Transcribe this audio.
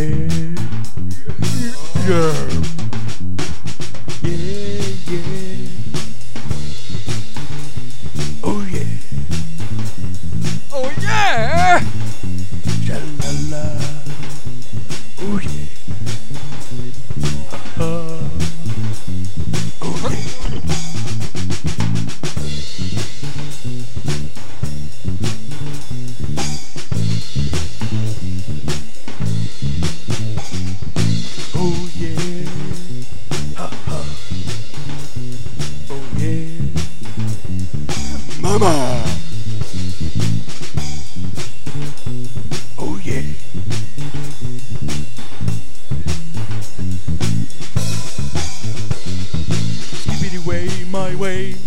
yeah. Yeah. Yeah, yeah. Oh yeah. Oh yeah. Sha-la-la. Oh yeah. Oh yeah. Oh yeah. Ha ha. Oh yeah. Mama. Oh yeah. Skippity way, my way.